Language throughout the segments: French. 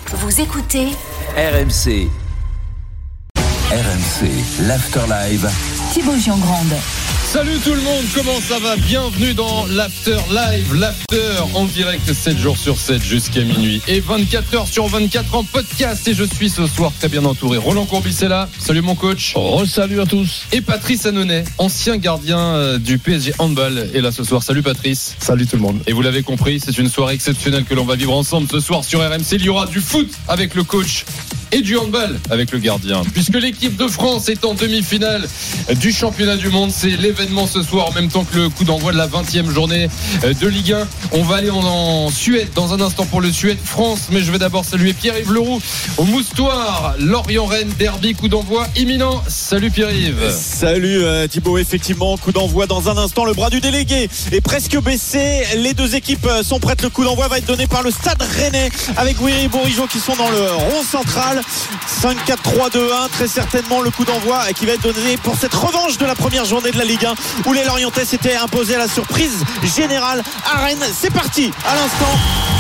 Vous écoutez RMC. RMC, l'After Live. Thibaut Giangrande. Salut tout le monde, comment ça va ? Bienvenue dans l'After Live, l'After en direct 7 jours sur 7 jusqu'à minuit et 24 heures sur 24 en podcast. Et je suis ce soir très bien entouré. Roland Courbis est là, salut mon coach. Salut à tous. Et Patrice Annonay, ancien gardien du PSG Handball, est là ce soir. Salut Patrice. Salut tout le monde. Et vous l'avez compris, c'est une soirée exceptionnelle que l'on va vivre ensemble ce soir sur RMC. Il y aura du foot avec le coach et du handball avec le gardien, puisque l'équipe de France est en demi-finale du championnat du monde. C'est l'événement ce soir en même temps que le coup d'envoi de la 20e journée de Ligue 1. On va aller en Suède dans un instant pour le Suède-France, mais je vais d'abord saluer Pierre-Yves Leroux au Moustoir. Lorient-Rennes, derby, coup d'envoi imminent. Salut Pierre-Yves. Salut Thibaut, effectivement, coup d'envoi dans un instant. Le bras du délégué est presque baissé. Les deux équipes sont prêtes. Le coup d'envoi va être donné par le Stade Rennais avec Guiri et Bourigeaud qui sont dans le rond central. 5-4-3-2-1, très certainement le coup d'envoi qui va être donné pour cette revanche de la première journée de la Ligue 1 où les Lorientais s'étaient imposés à la surprise générale à Rennes. C'est parti à l'instant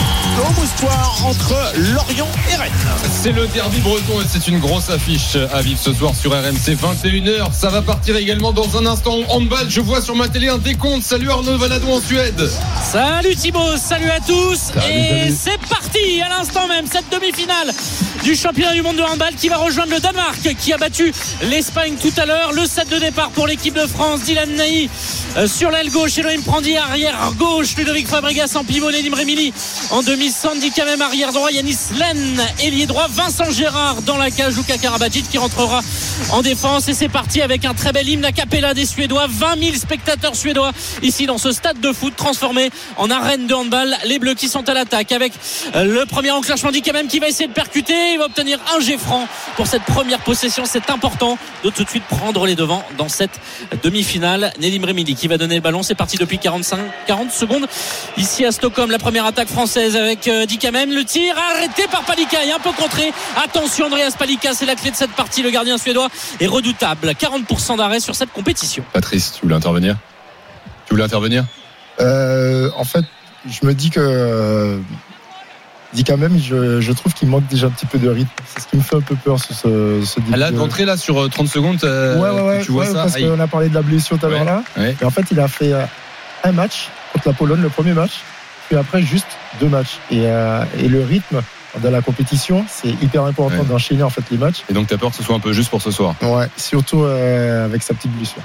au Moustoir entre Lorient et Rennes. C'est le derby breton et c'est une grosse affiche à vivre ce soir sur RMC. 21h, ça va partir également dans un instant en handball. Je vois sur ma télé un décompte. Salut Arnaud Valadon en Suède. Salut Thibaut, salut à tous. Salut. C'est parti à l'instant même cette demi-finale du championnat du monde de handball qui va rejoindre le Danemark qui a battu l'Espagne tout à l'heure. Le set de départ pour l'équipe de France, Dylan Nahi sur l'aile gauche, Elohim Prandi arrière gauche, Ludovic Fabregas en pivot, Nedim Remili en demi, Sandy Kamem arrière droit, Yanis Len ailier droit, Vincent Gérard dans la cage, Luka Karabatic qui rentrera en défense. Et c'est parti avec un très bel hymne a cappella des Suédois. 20 000 spectateurs suédois ici dans ce stade de foot transformé en arène de handball. Les Bleus qui sont à l'attaque avec le premier enclenchement d'Ikamem qui va essayer de percuter. Il va obtenir un jet franc pour cette première possession. C'est important de tout de suite prendre les devants dans cette demi-finale. Nedim Remili qui va donner le ballon. C'est parti depuis 40 secondes ici à Stockholm. La première attaque française avec Dikamem. Le tir arrêté par Palika et un peu contré. Attention, Andreas Palika, c'est la clé de cette partie. Le gardien suédois est redoutable. 40% d'arrêt sur cette compétition. Patrice, tu voulais intervenir ? En fait, je me dis que dit quand même, je trouve qu'il manque déjà un petit peu de rythme. C'est ce qui me fait un peu peur sur ce début. Là, d'entrée là sur 30 secondes, tu vois ça parce qu'on a parlé de la blessure tout à l'heure là. Ouais. Et en fait, il a fait un match contre la Pologne, le premier match, puis après juste 2 matchs. Et le rythme dans la compétition, c'est hyper important d'enchaîner en fait les matchs. Et donc t'as peur que ce soit un peu juste pour ce soir. Ouais, surtout avec sa petite blessure.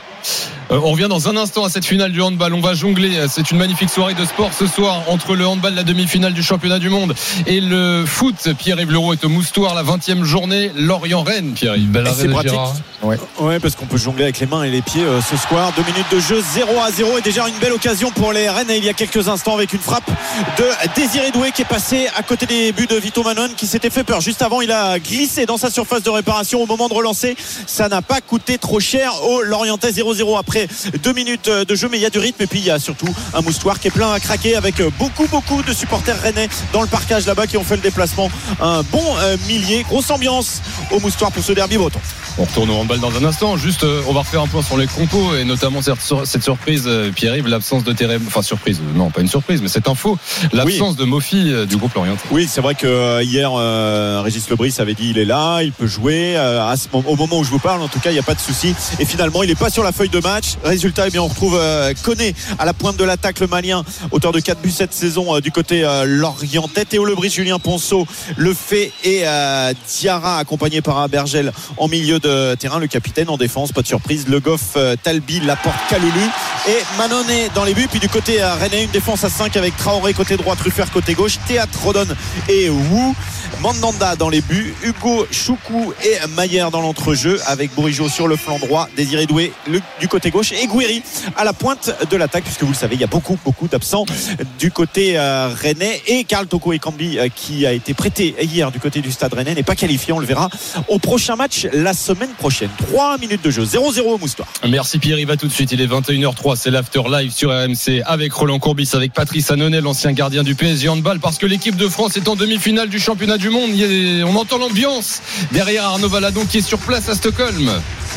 On revient dans un instant à cette finale du handball. On va jongler. C'est une magnifique soirée de sport ce soir entre le handball, la demi-finale du championnat du monde, et le foot. Pierre-Yves Leroux est au Moustoir, la 20e journée. Lorient-Rennes, Pierre-Yves. C'est pratique. Ouais, parce qu'on peut jongler avec les mains et les pieds ce soir. 2 minutes de jeu, 0-0 et déjà une belle occasion pour les Rennes. Il y a quelques instants avec une frappe de Désiré Doué qui est passé à côté des buts de Vito Manon qui s'était fait peur. Juste avant, il a glissé dans sa surface de réparation au moment de relancer. Ça n'a pas coûté trop cher au Lorientais. 0-0 après 2 minutes de jeu, mais il y a du rythme et puis il y a surtout un Moustoir qui est plein à craquer avec beaucoup de supporters rennais dans le parcage là-bas qui ont fait le déplacement. Un bon millier. Grosse ambiance au Moustoir pour ce derby breton. On retourne au handball dans un instant. Juste, on va refaire un point sur les compos et notamment cette surprise, Pierre-Yves, l'absence de Terem. Enfin, surprise, non, pas une surprise, mais cette info, l'absence de Mofi du groupe Lorientais. Oui, c'est vrai que hier, Régis Lebris avait dit il est là, il peut jouer. Au moment où je vous parle, en tout cas, il n'y a pas de souci. Et finalement, il n'est pas sur la feuille de match. Résultat, eh bien, on retrouve Koné à la pointe de l'attaque, le Malien, auteur de 4 buts cette saison du côté Lorientais. Théo Lebris, Julien Ponceau, Lefebvre et Diarra, accompagné par Abergel en milieu de terrain. Le capitaine en défense, pas de surprise, Le Goff, Talbi, Laporte, Kaloulou et Manoné dans les buts. Puis du côté Rennais, une défense à 5 avec Traoré côté droit, Truffert côté gauche, Théâtre, Rodon et Wu. Mandanda dans les buts, Hugo Choukou et Mayer dans l'entrejeu avec Bourigeaud sur le flanc droit, Désiré Doué du côté gauche et Guiri à la pointe de l'attaque, puisque vous le savez, il y a beaucoup d'absents du côté rennais. Et Karl Toko Ekambi qui a été prêté hier du côté du Stade Rennais n'est pas qualifié, on le verra au prochain match la semaine prochaine. 3 minutes de jeu, 0-0 au Moustoir. Merci Pierre, il va tout de suite, il est 21h03, c'est l'After Live sur RMC avec Roland Courbis, avec Patrice Annonay, l'ancien gardien du PSG handball, parce que l'équipe de France est en demi-finale du championnat du monde. On entend l'ambiance derrière Arnaud Valadon qui est sur place à Stockholm.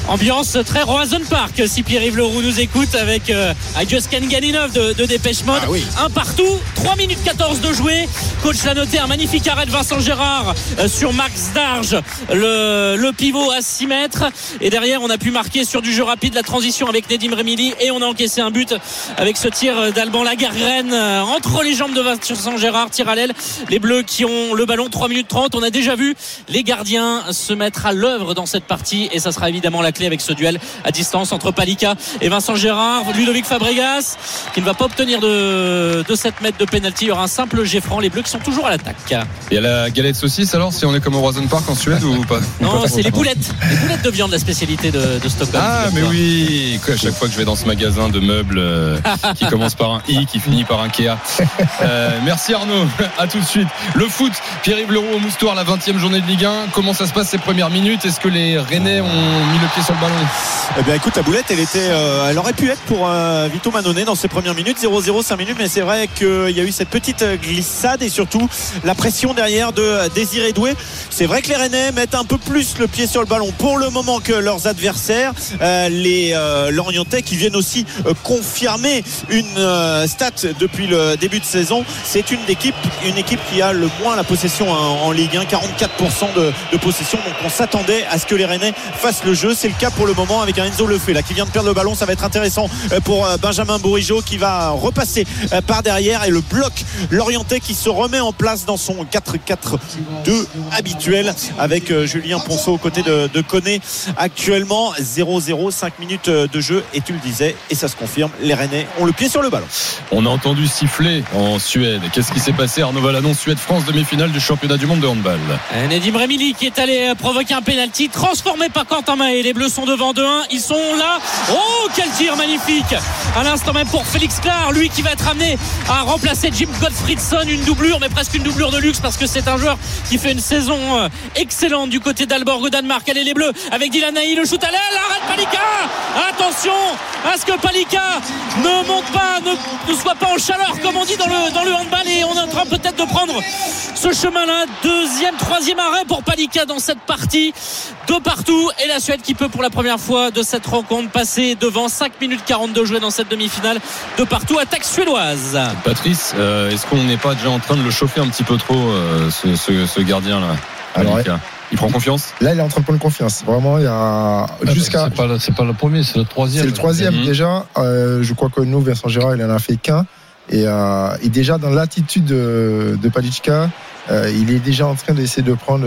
Ambiance très Roazhon Park si Pierre-Yves Leroux nous écoute avec I Just Can't Get Enough de Dépêche Mode. Un partout, 3 minutes 14 de jouer. Coach l'a noté, un magnifique arrêt de Vincent Gérard sur Max Darge, le pivot à 6 mètres. Et derrière on a pu marquer sur du jeu rapide la transition avec Nedim Remili et on a encaissé un but avec ce tir d'Alban Lagarenne entre les jambes de Vincent Gérard, tir à l'aile. Les Bleus qui ont le ballon, 3 minutes 30. On a déjà vu les gardiens se mettre à l'œuvre dans cette partie et ça sera évidemment la clé avec ce duel à distance entre Palika et Vincent Gérard. Ludovic Fabregas qui ne va pas obtenir de 7 mètres de pénalty. Il y aura un simple jet franc. Les Bleus qui sont toujours à l'attaque. Il y a la galette saucisse alors si on est comme au Roazhon Park en Suède ou pas? Non, c'est les boulettes de viande, la spécialité de Stockholm. Ah mais oui, à chaque fois que je vais dans ce magasin de meubles qui commence par un I, qui finit par un Kea. Merci Arnaud, à tout de suite. Le foot, Pierre-Yves Leroux au Moustoir, la 20e journée de Ligue 1. Comment ça se passe ces premières minutes? Est-ce que les Rennais ont mis le pied sur le ballon? Eh bien écoute, la boulette elle aurait pu être pour Vito Mannone dans ses premières minutes, 0-0 5 minutes, mais c'est vrai qu'il y a eu cette petite glissade et surtout la pression derrière de Désiré Doué. C'est vrai que les Rennais mettent un peu plus le pied sur le ballon pour le moment que leurs adversaires, les Lorientais qui viennent aussi confirmer une stat depuis le début de saison. C'est une équipe qui a le moins la possession en Ligue 1, 44% de possession, donc on s'attendait à ce que les Rennais fassent le jeu. C'est le cas pour le moment avec un Enzo Lefebvre là qui vient de perdre le ballon. Ça va être intéressant pour Benjamin Bourigeaud qui va repasser par derrière et le bloc Lorientais qui se remet en place dans son 4-4-2 habituel avec Julien Ponceau aux côtés de Koné. Actuellement 0-0, 5 minutes de jeu et tu le disais et ça se confirme, les Rennais ont le pied sur le ballon. On a entendu siffler en Suède. Qu'est-ce qui s'est passé, Arnaud Valadon? Suède-France, demi-finale du championnat du monde de handball. Nedim Remili qui est allé provoquer un pénalty transformé par Quentin Mahé. Les Bleus sont devant 2-1, ils sont là. Oh, quel tir magnifique à l'instant même pour Félix Clar, lui qui va être amené à remplacer Jim Gottfriedson. Une doublure, mais presque une doublure de luxe parce que c'est un joueur qui fait une saison excellente du côté d'Alborg au Danemark. Allez les Bleus avec Dylan Naï, le shoot à l'aile, arrête Palika. Attention à ce que Palika ne monte pas, ne soit pas en chaleur comme on dit dans le handball, et on est en train peut-être de prendre ce chemin-là. Deuxième, troisième arrêt pour Palika dans cette partie, de partout, et la Suède qui peut pour la première fois de cette rencontre passer devant. 5 minutes 42 jouées dans cette demi-finale, de partout, attaque suédoise. Patrice, est-ce qu'on n'est pas déjà en train de le chauffer un petit peu trop, ce gardien là? Alors, il prend confiance? Là, il est en train de prendre confiance. Vraiment, il y a jusqu'à. C'est pas le premier, c'est le troisième. C'est le troisième déjà. Je crois que nous, Vincent Gérard, il en a fait qu'un. Et déjà dans l'attitude de Palika, il est déjà en train d'essayer de prendre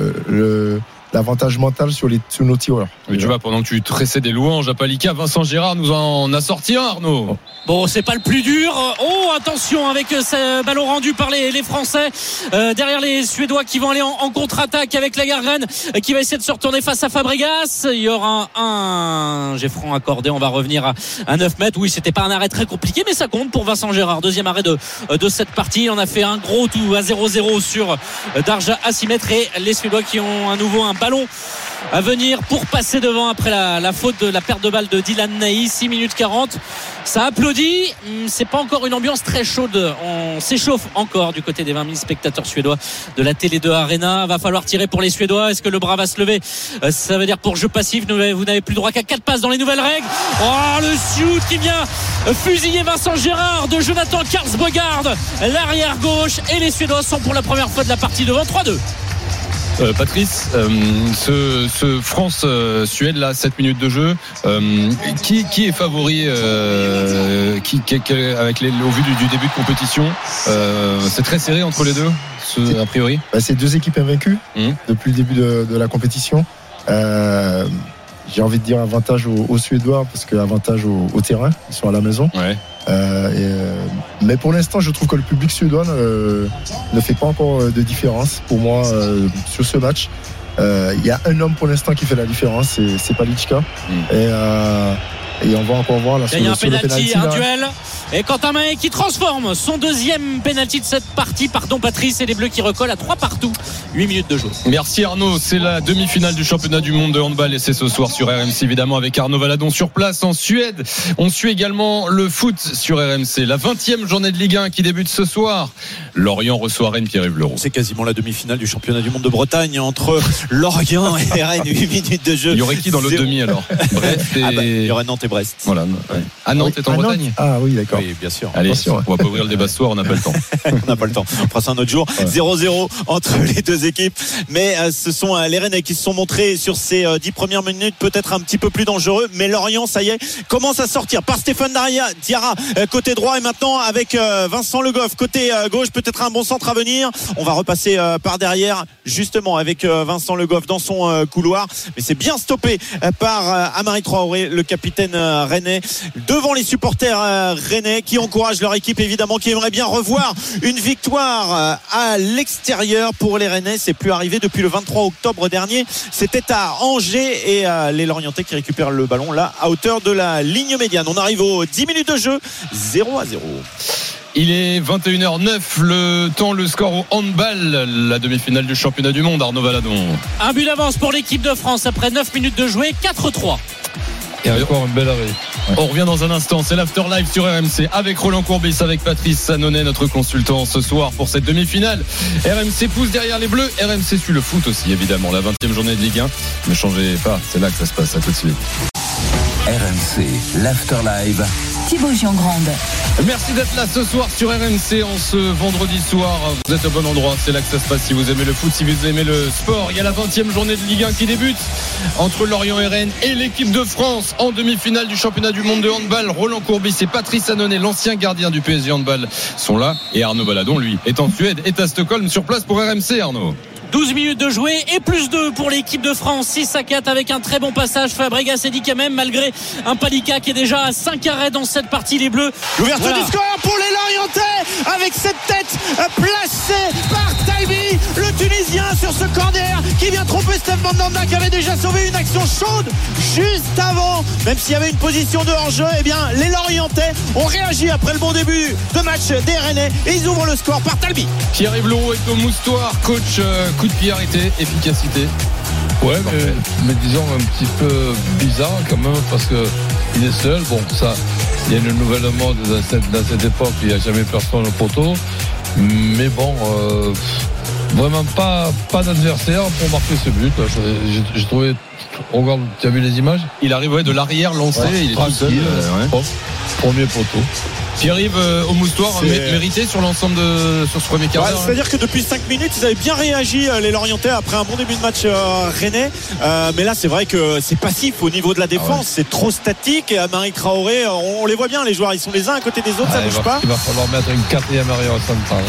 l'avantage mental sur nos tireurs. Mais tu vois, pendant que tu tressais des louanges à Palika, Vincent Gérard nous en a sorti un, Arnaud. Bon, c'est pas le plus dur. Oh, attention avec ce ballon rendu par les Français. Derrière les Suédois qui vont aller en contre-attaque avec Lagargren qui va essayer de se retourner face à Fabregas. Il y aura un jet franc accordé. On va revenir à 9 mètres. Oui, c'était pas un arrêt très compliqué, mais ça compte pour Vincent Gérard. Deuxième arrêt de cette partie. On a fait un gros tout à 0-0 sur Darja à 6 mètres, et les Suédois qui ont à nouveau un ballon à venir pour passer devant après la faute de la perte de balle de Dylan Naï. 6 minutes 40, ça applaudit. C'est pas encore une ambiance très chaude, on s'échauffe encore du côté des 20 000 spectateurs suédois de la Télé2 Arena. Va falloir tirer pour les Suédois. Est-ce que le bras va se lever? Ça veut dire pour jeu passif, vous n'avez plus droit qu'à 4 passes dans les nouvelles règles. Oh, le shoot qui vient fusiller Vincent Gérard de Jonathan Karlsbogard, l'arrière gauche, et les Suédois sont pour la première fois de la partie devant 3-2. Patrice, ce France-Suède là, 7 minutes de jeu, qui est favori avec au vu du début de compétition? C'est très serré entre les deux, a priori. C'est deux équipes invaincues depuis le début de la compétition. J'ai envie de dire avantage aux Suédois parce que avantage au terrain, ils sont à la maison. Ouais. Mais pour l'instant, je trouve que le public suédois ne fait pas encore de différence pour moi sur ce match. Il y a un homme pour l'instant qui fait la différence, c'est Palika. Et Et on va encore voir là, il y a un sur le penalty, un là. duel. Et Quentin Mahé qui transforme son deuxième penalty de cette partie. Pardon Patrice, et les Bleus qui recollent à 3 partout. 8 minutes de jeu. Merci Arnaud, c'est la demi-finale du championnat du monde de handball et c'est ce soir sur RMC évidemment avec Arnaud Valadon sur place en Suède. On suit également le foot sur RMC. La 20e journée de Ligue 1 qui débute ce soir. Lorient reçoit Rennes, Pierre-Yves Leroux. C'est quasiment la demi-finale du championnat du monde de Bretagne entre Lorient et Rennes. 8 minutes de jeu. Il y aurait qui dans l'autre demi alors? Brest et... il y aurait Nantes et Brest. Voilà. Ouais. Ah, Nantes est en Bretagne. Ah oui, d'accord. Oui, bien sûr. Allez, Attention, on va pas ouvrir le débat ce soir, on n'a pas le temps. On n'a pas le temps. On fera ça un autre jour. Ouais. 0-0 entre les deux équipes. Mais ce sont les Rennais qui se sont montrés sur ces 10 premières minutes peut-être un petit peu plus dangereux. Mais Lorient, ça y est, commence à sortir par Stéphane Diarra, côté droit. Et maintenant avec Vincent Le Goff, côté gauche, peut-être un bon centre à venir. On va repasser par derrière, justement, avec Vincent Le Goff dans son couloir. Mais c'est bien stoppé par Amaury Traoré, le capitaine rennais, devant les supporters rennais qui encouragent leur équipe, évidemment, qui aimerait bien revoir une victoire à l'extérieur pour les Rennais. C'est plus arrivé depuis le 23 octobre dernier. C'était à Angers et les Lorientais qui récupèrent le ballon là à hauteur de la ligne médiane. On arrive aux 10 minutes de jeu, 0-0. Il est 21h09, le score au handball, la demi-finale du championnat du monde, Arnaud Valadon. Un but d'avance pour l'équipe de France après 9 minutes de jouer, 4-3. Et encore un bel arrêt. Ouais. On revient dans un instant, c'est l'After Live sur RMC avec Roland Courbis, avec Patrice Sanonet, notre consultant ce soir pour cette demi-finale. RMC pousse derrière les Bleus, RMC suit le foot aussi évidemment, la 20e journée de Ligue 1. Ne changez pas, c'est là que ça se passe, à tout de suite. RMC, l'After Live. Thibaut Giangrande. Merci d'être là ce soir sur RMC en ce vendredi soir. Vous êtes au bon endroit, c'est là que ça se passe si vous aimez le foot, si vous aimez le sport. Il y a la 20e journée de Ligue 1 qui débute entre Lorient et Rennes et l'équipe de France en demi-finale du championnat du monde de handball. Roland Courbis et Patrice Anonet, l'ancien gardien du PSG handball, sont là. Et Arnaud Valadon, lui, est en Suède, est à Stockholm sur place pour RMC, Arnaud. 12 minutes de jouer et plus 2 pour l'équipe de France, 6-4 avec un très bon passage. Fabregas s'est dit quand même, malgré un Palika qui est déjà à 5 arrêts dans cette partie, les Bleus. L'ouverture du score pour les Lorientais avec cette tête placée par Talbi, le Tunisien, sur ce corner qui vient tromper Steph Mandanda qui avait déjà sauvé une action chaude juste avant. Même s'il y avait une position de hors-jeu, eh bien les Lorientais ont réagi après le bon début de match des Rennais et ils ouvrent le score par Talbi. Pierre-Yves Leroux est au moustoir, coach, coup de pied arrêté, efficacité. Ouais, mais disons un petit peu bizarre quand même parce que il est seul. Bon, ça, il y a une nouvelle mode dans cette époque, il n'y a jamais personne au poteau. Mais bon, vraiment pas d'adversaire pour marquer ce but. J'ai trouvé. Regarde, tu as vu les images? Il arrive de l'arrière lancé, il est tout seul. Premier poteau. Pierre-Yves au moustoir, mérité sur l'ensemble sur ce premier quart d'heure. C'est-à-dire que depuis 5 minutes ils avaient bien réagi, les Lorientais, après un bon début de match rennais, mais là c'est vrai que c'est passif au niveau de la défense, c'est trop statique. Et Amaury Traoré, on les voit bien, les joueurs, ils sont les uns à côté des autres, ça bouge pas. Il va falloir mettre une 4e arrière centrale.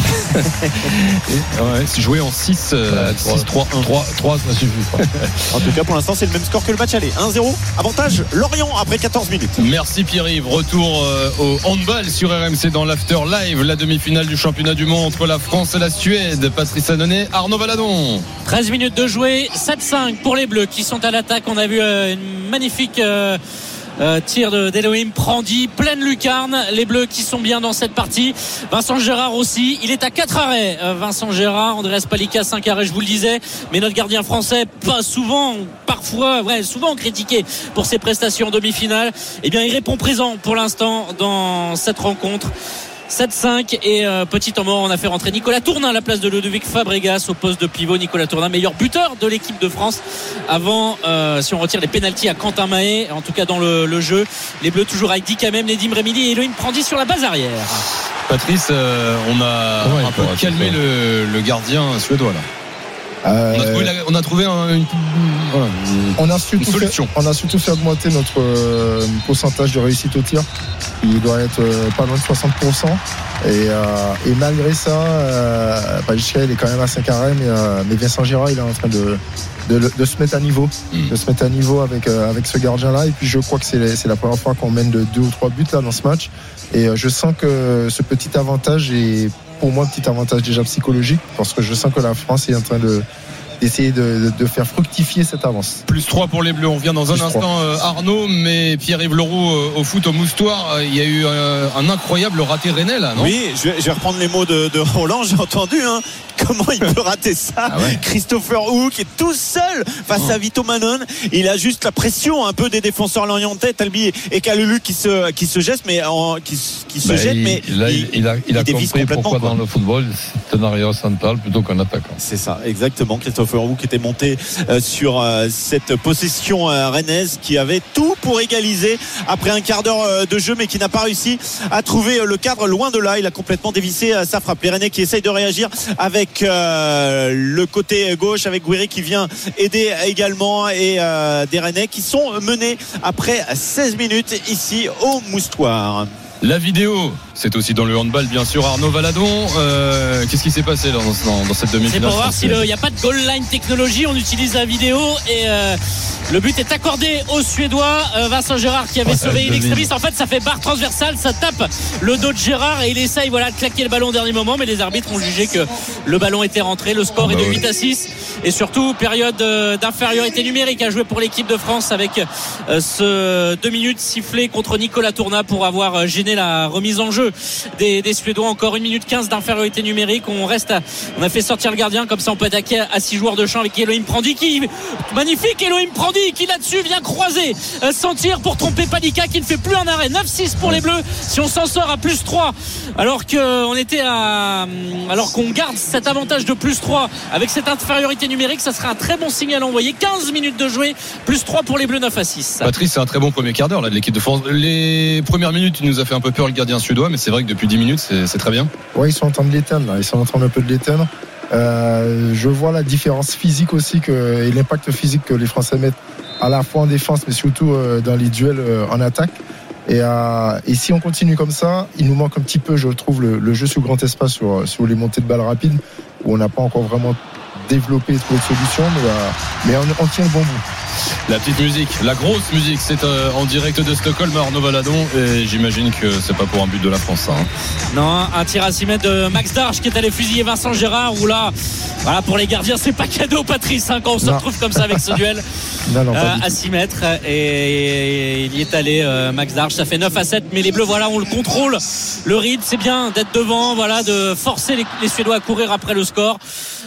Jouer en 6-3-1 3, ça suffit pas. En tout cas pour l'instant c'est le même score que le match aller, 1-0, avantage Lorient après 14 minutes. Merci Pierre-Yves, retour au handball sur RMC dans l'After Live, la demi-finale du championnat du monde entre la France et la Suède. Patrice Anonet, Arnaud Valadon. 13 minutes de jouer, 7-5 pour les Bleus qui sont à l'attaque. On a vu une magnifique tir d'Elohim Prandi, pleine lucarne. Les Bleus qui sont bien dans cette partie. Vincent Gérard aussi, il est à 4 arrêts. Vincent Gérard, Andreas Palika 5 arrêts, je vous le disais. Mais notre gardien français, pas souvent, parfois, souvent critiqué pour ses prestations en demi-finale. Eh bien, il répond présent pour l'instant dans cette rencontre. 7-5 et petit temps mort, on a fait rentrer Nicolas Tournin à la place de Ludovic Fabregas au poste de pivot. Nicolas Tournin, meilleur buteur de l'équipe de France avant, si on retire les pénaltys à Quentin Mahé, en tout cas dans le jeu. Les Bleus toujours avec Dick Hamem, Nedim Remili et Elohim Prandi sur la base arrière. Patrice, on a un peu calmé le gardien suédois là. On a trouvé une solution. On a surtout fait augmenter notre pourcentage de réussite au tir. Il doit être pas loin de 60%. Et malgré ça, Pajitschka, il est quand même à 5 arrêts, mais Vincent Gérard, il est en train de se mettre à niveau, de se mettre à niveau avec ce gardien-là. Et puis je crois que c'est la première fois qu'on mène de 2 ou 3 buts là dans ce match. Et je sens que ce petit avantage est pour moi un petit avantage déjà psychologique, parce que je sens que la France est en train d'essayer de faire fructifier cette avance. Plus 3 pour les Bleus. On revient dans un instant, Arnaud, mais Pierre-Yves Leroux au foot au Moustoir, il y a eu un incroyable raté rennais là, non ? Oui, je vais reprendre les mots de Roland, j'ai entendu, hein. Comment il peut rater ça? Christopher Hook est tout seul face à Vito Manon. Il a juste la pression un peu des défenseurs lorientais, Talbi et Kalulu qui se jettent, mais il a compris pourquoi dans le football c'est un arrière central plutôt qu'un attaquant. C'est ça, exactement. Christopher Hook était monté sur cette possession rennaise qui avait tout pour égaliser après un quart d'heure de jeu, mais qui n'a pas réussi à trouver le cadre. Loin de là, il a complètement dévissé sa frappe. Les Rennais qui essayent de réagir avec le côté gauche, avec Guiri qui vient aider également, et des Rennais qui sont menés après 16 minutes ici au Moustoir. La vidéo, c'est aussi dans le handball, bien sûr. Arnaud Valadon, qu'est-ce qui s'est passé dans cette demi-finale? C'est pour voir s'il n'y a pas de goal line technologie. On utilise la vidéo et le but est accordé aux Suédois. Vincent Gérard qui avait sauvé une extrémiste. En fait, ça fait barre transversale, ça tape le dos de Gérard et il essaye de claquer le ballon au dernier moment. Mais les arbitres ont jugé que le ballon était rentré. Le score est de 8-6. Et surtout, période d'infériorité numérique à jouer pour l'équipe de France avec ce 2 minutes sifflé contre Nicolas Tourna pour avoir gêné la remise en jeu des Suédois. Encore 1 minute 15 d'infériorité numérique. On a fait sortir le gardien, comme ça on peut attaquer à 6 joueurs de champ avec Elohim Prandi magnifique Elohim Prandi qui là-dessus vient croiser sans tir pour tromper Palika qui ne fait plus un arrêt. 9-6 pour les Bleus si on s'en sort à plus 3 alors qu'on garde cet avantage de plus 3 avec cette infériorité numérique. Ça sera un très bon signal envoyé. 15 minutes de jouer, plus 3 pour les Bleus. 9-6. Patrice, c'est un très bon premier quart d'heure là, de l'équipe de France. Les premières minutes, il nous a fait un peu peur le gardien suédois, mais c'est vrai que depuis 10 minutes c'est très bien. Oui, ils sont en train de l'éteindre là. Ils sont en train un peu de l'éteindre. Je vois la différence physique aussi et l'impact physique que les Français mettent à la fois en défense mais surtout dans les duels en attaque. Et si on continue comme ça, il nous manque un petit peu, je trouve, le jeu sur grand espace sur les montées de balles rapides où on n'a pas encore vraiment développé et trouvé de solution, mais on tient le bon bout. La petite musique, la grosse musique, c'est en direct de Stockholm, Arnaud Valadon, et j'imagine que c'est pas pour un but de la France, ça, hein. Non, un tir à 6 mètres de Max Darche qui est allé fusiller Vincent Gérard, où là, voilà, pour les gardiens, c'est pas cadeau, Patrice, hein, quand on se retrouve comme ça avec ce duel. Non, à 6 mètres, et il y est allé, Max Darche. Ça fait 9-7, mais les Bleus, voilà, on le contrôle, le rythme, c'est bien d'être devant, voilà, de forcer les Suédois à courir après le score.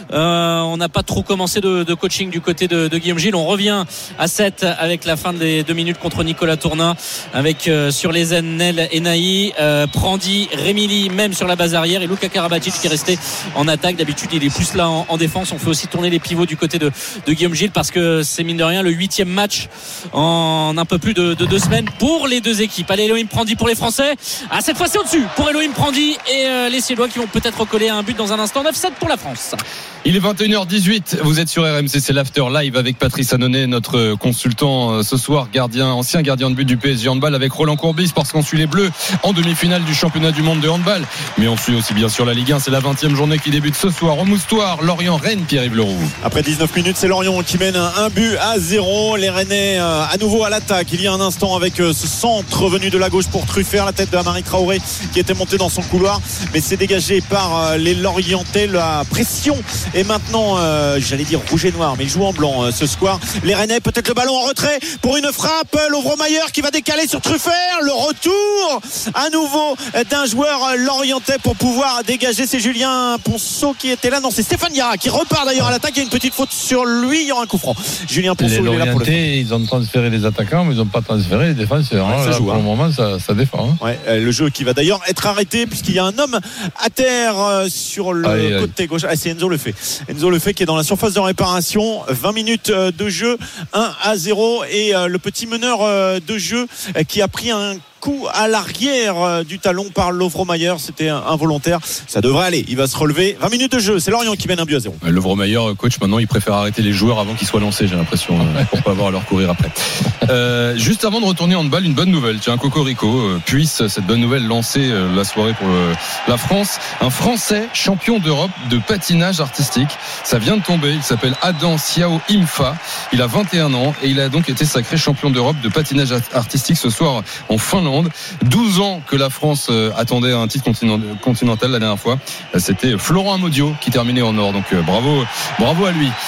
On n'a pas trop commencé de coaching du côté de Guillaume Gilles. On revient à 7 avec la fin des 2 minutes contre Nicolas Tourna, avec sur les ailes Nel Enaï, Prandi, Remili même sur la base arrière, et Luka Karabatic qui est resté en attaque. D'habitude il est plus là en défense. On fait aussi tourner les pivots du côté de Guillaume Gilles parce que c'est mine de rien le 8e match en un peu plus de 2 semaines pour les deux équipes. Allez, Elohim Prandi pour les Français. Cette fois c'est au-dessus pour Elohim Prandi et les Suédois qui vont peut-être recoller un but dans un instant. 9-7 pour la France. Il est 21h18, vous êtes sur RMC, c'est l'After Live avec Patrice Annonay, notre consultant ce soir, ancien gardien de but du PSG handball, avec Roland Courbis, parce qu'on suit les Bleus en demi-finale du championnat du monde de handball. Mais on suit aussi bien sûr la Ligue 1, c'est la 20e journée qui débute ce soir au Moustoir, Lorient-Rennes, Pierre-Yves Leroux. Après 19 minutes, c'est Lorient qui mène 1-0. Les Rennais à nouveau à l'attaque. Il y a un instant avec ce centre venu de la gauche pour Truffert, la tête de Amari Traoré qui était monté dans son couloir, mais c'est dégagé par les Lorientais. La pression est maintenant j'allais dire rouge et noir, mais il joue en blanc ce soir. Les Rennais, peut-être le ballon en retrait pour une frappe. Lovromayer qui va décaler sur Truffert. Le retour à nouveau d'un joueur lorientais pour pouvoir dégager. C'est Julien Ponceau qui était là. Non, c'est Stéphane Yara qui repart d'ailleurs à l'attaque. Il y a une petite faute sur lui. Il y aura un coup franc. Julien Ponceau, il est là pour le faire. Ils ont transféré les attaquants, mais ils n'ont pas transféré les défenseurs. Ça joue, pour le moment, ça défend. Le jeu qui va d'ailleurs être arrêté puisqu'il y a un homme à terre sur le côté gauche. C'est Enzo Lefebvre qui est dans la surface de réparation. 20 minutes de jeu, 1-0, et le petit meneur de jeu qui a pris un coup à l'arrière du talon par Lovromayer, c'était involontaire. Ça devrait aller, il va se relever. 20 minutes de jeu, c'est Lorient qui mène 1-0. Lovromayer, coach, maintenant il préfère arrêter les joueurs avant qu'ils soient lancés, j'ai l'impression, pour pas avoir à leur courir après. Juste avant de retourner en handball, une bonne nouvelle, tiens, Cocorico, puisse cette bonne nouvelle lancer la soirée pour la France. Un Français champion d'Europe de patinage artistique, ça vient de tomber, il s'appelle Adam Siao Imfa, il a 21 ans et il a donc été sacré champion d'Europe de patinage artistique ce soir en Finlande. 12 ans que la France attendait un titre continental la dernière fois. C'était Florent Amodio qui terminait en or. Donc bravo à lui.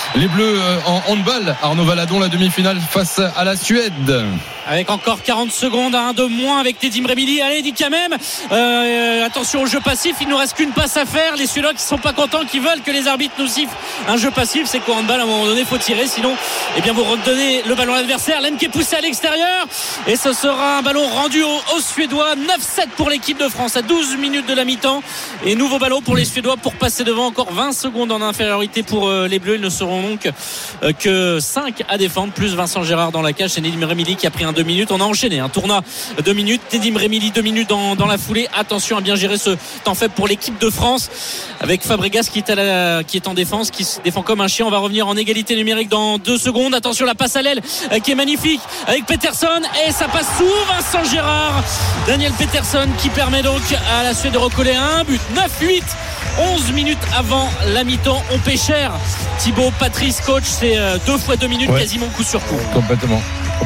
les Bleus en handball. Arnaud Valadon, la demi-finale face à la Suède. Avec encore 40 secondes, un de moins avec Teddy Mremili. Allez, dit quand même. Attention au jeu passif, il nous reste qu'une passe à faire. Les Suédois qui sont pas contents, qui veulent que les arbitres nous sifflent un jeu passif. C'est qu'au handball, à un moment donné, faut tirer. Sinon, eh bien, vous redonnez le ballon à l'adversaire. Len qui est poussé à l'extérieur. Et ce sera un ballon rendu aux Suédois. 9-7 pour l'équipe de France à 12 minutes de la mi-temps. Et nouveau ballon pour les Suédois pour passer devant. Encore 20 secondes en infériorité pour les Bleus. Ils ne seront donc que 5 à défendre. Plus Vincent Gérard dans la cage. C'est Teddy Mremili qui a pris un 2 minutes. On a enchaîné un tournoi 2 minutes. Teddy Mremili 2 minutes dans la foulée. Attention à bien gérer ce temps faible pour l'équipe de France avec Fabregas qui est en défense, qui se défend comme un chien. On va revenir en égalité numérique dans 2 secondes. Attention, la passe à l'aile qui est magnifique avec Peterson et ça passe sous Vincent Gérard. Daniel Peterson qui permet donc à la Suède de recoller un but. 9-8, 11 minutes avant la mi-temps. On paie cher. Thibaut Patrice, coach, c'est 2 fois 2 minutes, quasiment coup sur coup. Complètement.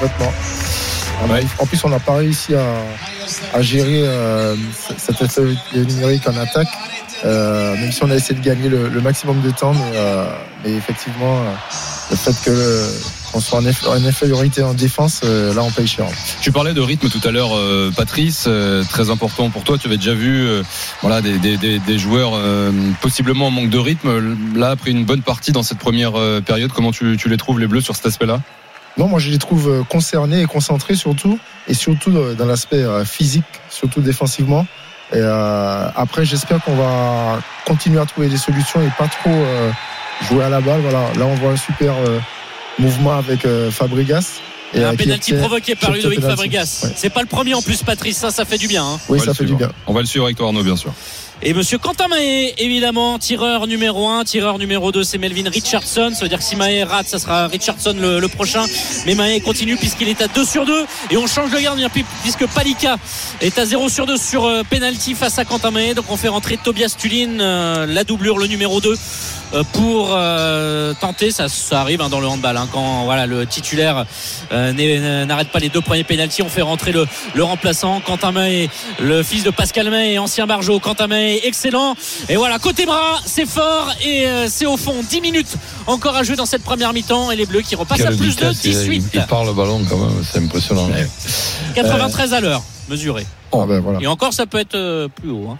En plus, on n'a pas réussi à gérer cet effet numérique en attaque, même si on a essayé de gagner le maximum de temps, mais effectivement, le fait qu'on soit en infériorité en défense, là on paye cher. Tu parlais de rythme tout à l'heure, Patrice, très important pour toi. Tu avais déjà vu des joueurs possiblement en manque de rythme. Là, après une bonne partie dans cette première période, comment tu les trouves, les Bleus, sur cet aspect-là? Non, moi je les trouve concernés et concentrés surtout dans l'aspect physique, surtout défensivement. Et après, j'espère qu'on va continuer à trouver des solutions et pas trop jouer à la balle. Voilà, là on voit un super mouvement avec Fabregas. Et un pénalty provoqué par Ludovic Fabregas. Ouais. C'est pas le premier en plus, Patrice. Ça fait du bien. Hein. Oui, ça fait du bien. On va le suivre avec toi, Arnaud, bien sûr. Et monsieur Quentin Mahé, évidemment, tireur numéro 1, tireur numéro 2, c'est Melvin Richardson. Ça veut dire que si Mahé rate, ça sera Richardson le prochain. Mais Mahé continue puisqu'il est à 2/2. Et on change de gardien puisque Palika est à 0/2 sur penalty face à Quentin Mahé. Donc on fait rentrer Tobias Tullin, la doublure, le numéro 2. Pour tenter, ça arrive dans le handball, quand le titulaire n'arrête pas les 2 premiers pénaltys, on fait rentrer le remplaçant Quentin Mahé, le fils de Pascal Mahé, ancien Barjot. Quentin Mahé, excellent, et voilà, côté bras, c'est fort et c'est au fond. 10 minutes encore à jouer dans cette première mi-temps et les Bleus qui repassent à plus de 18. Il part le ballon quand même, c'est impressionnant. 93 à l'heure mesuré. Voilà. Et encore, ça peut être plus haut.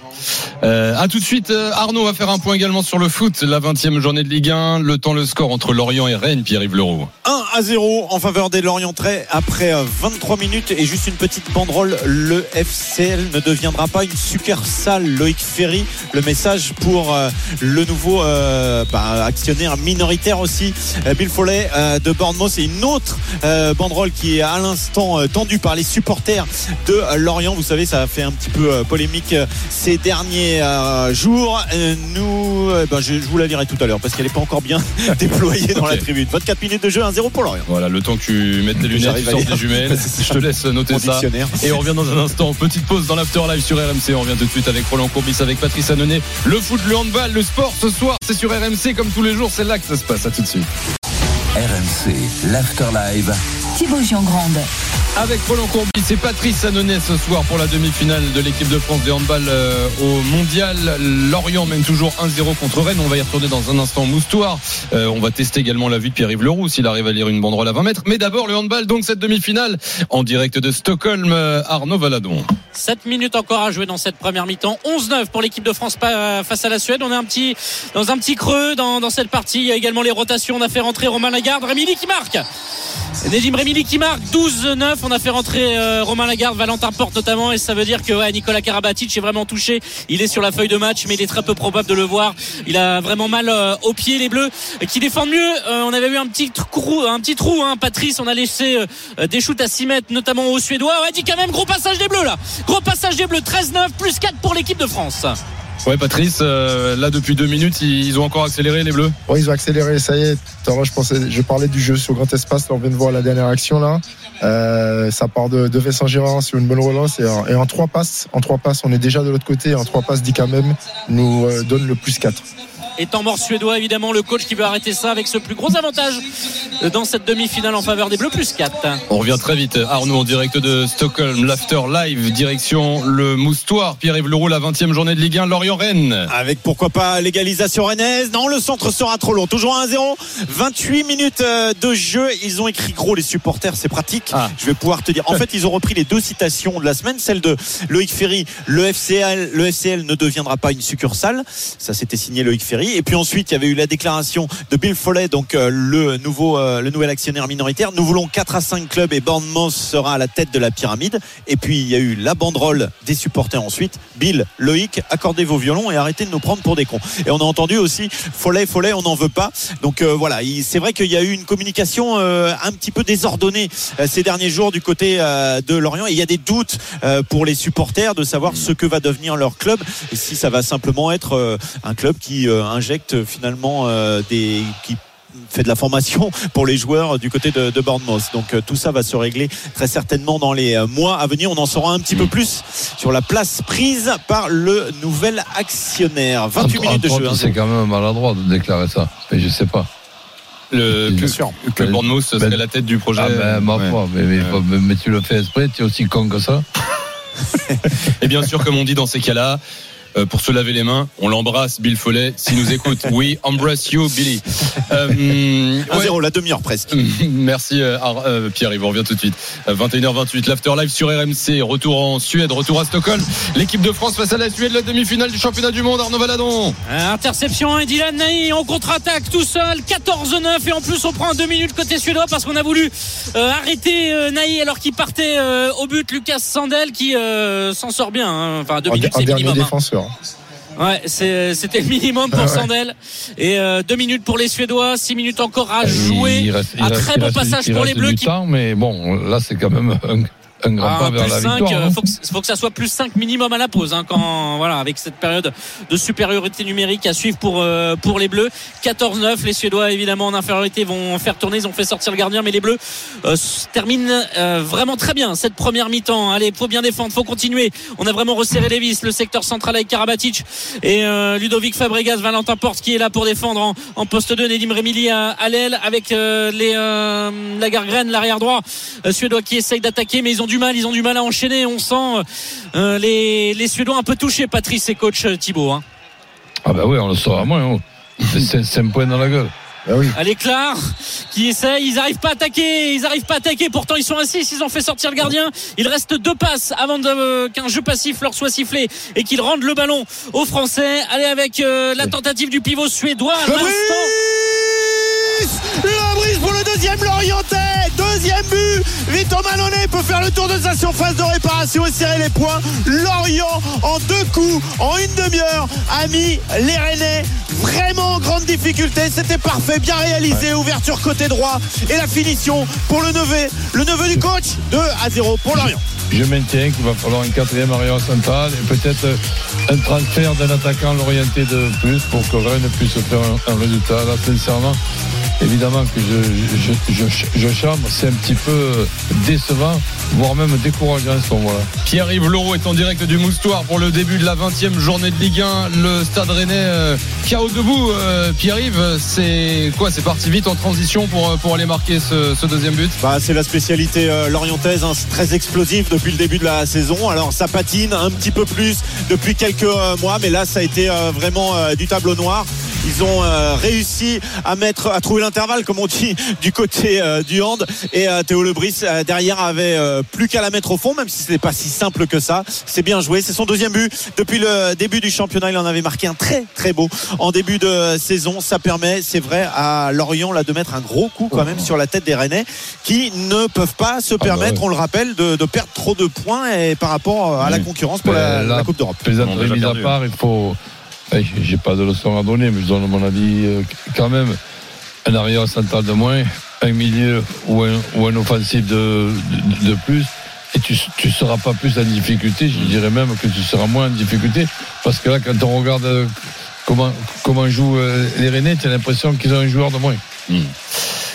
À tout de suite, Arnaud va faire un point également sur le foot. La 20e journée de Ligue 1. Le score entre Lorient et Rennes, Pierre-Yves Leroux. 1-0 en faveur des Lorientais après 23 minutes. Et juste une petite banderole, le FCL ne deviendra pas une succursale. Loïc Ferry, le message pour le nouveau actionnaire minoritaire aussi, Bill Foley de Bournemouth. C'est une autre banderole qui est à l'instant tendue par les supporters de Lorient. Vous savez, ça a fait un petit peu polémique ces derniers jours. Je vous la lirai tout à l'heure parce qu'elle n'est pas encore bien déployée dans la tribune. 24 minutes de jeu, 1-0 pour Lorient. Voilà, le temps que tu mettes tes lunettes, tu sortes des jumelles. Je te laisse noter ça. Et on revient dans un instant. Petite pause dans l'After Live sur RMC. On revient tout de suite avec Roland Courbis, avec Patrice Annonay. Le foot, le handball, le sport ce soir, c'est sur RMC comme tous les jours. C'est là que ça se passe. À tout de suite. RMC, l'After Live. Thibaut Giangrande. Avec Roland Courbis et Patrice Annonay ce soir pour la demi-finale de l'équipe de France de handball au mondial. Lorient mène toujours 1-0 contre Rennes. On va y retourner dans un instant au Moustoir. On va tester également la vue de Pierre-Yves Leroux s'il arrive à lire une banderole à 20 mètres. Mais d'abord le handball, donc cette demi-finale en direct de Stockholm. Arnaud Valadon. 7 minutes encore à jouer dans cette première mi-temps. 11-9 pour l'équipe de France face à la Suède. On est dans un petit creux dans cette partie. Il y a également les rotations. On a fait rentrer Romain Lagarde. Mremili qui marque. Nedim Mremili qui marque. 12-9. On a fait rentrer Romain Lagarde, Valentin Porte notamment, et ça veut dire que Nicolas Karabatic est vraiment touché. Il est sur la feuille de match, mais il est très peu probable de le voir. Il a vraiment mal au pied. Les Bleus qui défendent mieux. On avait eu un petit trou, Patrice. On a laissé des shoots à 6 mètres, notamment aux Suédois. On a dit quand même gros passage des Bleus là. Gros passage des Bleus. 13-9 plus 4 pour l'équipe de France. Ouais, Patrice, là depuis 2 minutes, ils ont encore accéléré les Bleus. Oui, ils ont accéléré, ça y est. Je parlais du jeu sur grand espace, là, on vient de voir la dernière action là. Ça part de Vincent Gérard sur une bonne relance et en 3 passes, on est déjà de l'autre côté. En 3 passes, dit quand même nous donne le plus 4. Et temps mort suédois, évidemment, le coach qui veut arrêter ça avec ce plus gros avantage dans cette demi-finale en faveur des Bleus, +4. On revient très vite, Arnaud, en direct de Stockholm, l'After Live, direction le Moustoir. Pierre-Yves Leroux, la 20e journée de Ligue 1, Lorient-Rennes. Avec pourquoi pas l'égalisation rennaise. Non, le centre sera trop long. Toujours 1-0. 28 minutes de jeu. Ils ont écrit gros, les supporters, c'est pratique. Je vais pouvoir te dire. En fait, ils ont repris les 2 citations de la semaine. Celle de Loïc Ferry. Le FCL ne deviendra pas une succursale. Ça, c'était signé Loïc Ferry. Et puis ensuite, il y avait eu la déclaration de Bill Foley, donc le nouvel actionnaire minoritaire. Nous voulons 4 à 5 clubs et Bournemouth sera à la tête de la pyramide. Et puis, il y a eu la banderole des supporters ensuite. Bill, Loïc, accordez vos violons et arrêtez de nous prendre pour des cons. Et on a entendu aussi Foley, on n'en veut pas. Donc voilà, c'est vrai qu'il y a eu une communication un petit peu désordonnée ces derniers jours du côté de Lorient. Et il y a des doutes pour les supporters de savoir ce que va devenir leur club et si ça va simplement être un club qui injecte finalement qui fait de la formation pour les joueurs du côté de Bournemouth. Donc tout ça va se régler très certainement dans les mois à venir. On en saura un petit peu plus sur la place prise par le nouvel actionnaire. 28 minutes de jeu. C'est quand même maladroit de déclarer ça. Mais je sais pas. Que Bournemouth serait la tête du projet. Mais tu le fais exprès, tu es aussi con que ça. Et bien sûr, comme on dit dans ces cas-là, pour se laver les mains, on l'embrasse, Bill Foley, s'il nous écoute. We embrace you, Billy. 1-0, la demi-heure presque. Merci Pierre-Yves, on revient tout de suite. 21h28, l'After Live sur RMC. Retour en Suède, retour à Stockholm. L'équipe de France face à la Suède, la demi-finale du championnat du monde. Arnaud Valadon. Interception, et Dylan Nahí en contre-attaque tout seul, 14-9. Et en plus, on prend 2 minutes côté suédois parce qu'on a voulu arrêter Nahí alors qu'il partait au but. Lucas Sandel qui s'en sort bien. Hein. Enfin, 2 minutes, c'est minimum. Défenseur. Ouais, c'était le minimum pour Sandel. Et 2 minutes pour les Suédois, 6 minutes encore à jouer. Un très bon passage pour les Bleus. Mais bon, là c'est quand même un grand pas vers la victoire. Faut que ça soit +5 minimum à la pause, hein, avec cette période de supériorité numérique à suivre pour les Bleus. 14-9, les Suédois évidemment en infériorité vont faire tourner, ils ont fait sortir le gardien, mais les Bleus terminent vraiment très bien cette première mi-temps. Allez, faut bien défendre, faut continuer. On a vraiment resserré les vis, le secteur central avec Karabatic et Ludovic Fabregas, Valentin Porte qui est là pour défendre en poste 2, Nedim Remili à l'aile avec Lagergren, l'arrière droit suédois qui essaye d'attaquer, mais ils ont du mal à enchaîner. On sent les Suédois un peu touchés, Patrice et coach Thibaut. Hein. Ah bah oui, on le saura moins. C'est un point dans la gueule. Ah oui. Allez, Clar qui essaye, ils n'arrivent pas à attaquer, pourtant ils sont à 6, ils ont fait sortir le gardien. Il reste 2 passes avant qu'un jeu passif leur soit sifflé et qu'ils rendent le ballon aux Français. Allez, avec la tentative du pivot suédois à l'instant. La brise pour le deuxième Lorientais. Deuxième but. Vito Maloney peut faire le tour de sa surface de réparation et serrer les points. Lorient en 2 coups, en une demi-heure, a mis les Rennais vraiment en grande difficulté. C'était parfait, bien réalisé. Ouverture côté droit et la finition pour le neveu du coach. 2-0 pour Lorient. Je maintiens qu'il va falloir un 4e arrière central et peut-être un transfert d'un attaquant l'orienté de plus pour que Rennes puisse faire un résultat. Là, sincèrement, évidemment que je charme, c'est un petit peu décevant, voire même décourageant à ce moment-là. Pierre-Yves Leroux est en direct du Moustoir pour le début de la 20e journée de Ligue 1. Le Stade Rennais KO debout. Pierre-Yves, c'est quoi? C'est parti vite en transition pour aller marquer ce deuxième but. C'est la spécialité lorientaise, hein. C'est très explosif depuis le début de la saison. Alors ça patine un petit peu plus depuis quelques mois, mais là ça a été vraiment du tableau noir. Ils ont réussi à trouver l'intervalle, comme on dit, du côté du hand. Et Théo Lebris derrière avait plus qu'à la mettre au fond, même si ce n'est pas si simple que ça. C'est bien joué. C'est son 2e but depuis le début du championnat. Il en avait marqué un très très beau en début de saison. Ça permet, c'est vrai, à Lorient là de mettre un gros coup quand même sur la tête des Rennais, qui ne peuvent pas se permettre, on le rappelle, de perdre trop de points et par rapport à la concurrence pour la Coupe d'Europe. Plaisanterie mise à part, il faut. J'ai pas de leçon à donner, mais je donne mon avis quand même. Un arrière central de moins, un milieu ou un offensif de plus, et tu seras pas plus en difficulté. Je dirais même que tu seras moins en difficulté, parce que là, quand on regarde comment jouent les Rennais, tu as l'impression qu'ils ont un joueur de moins.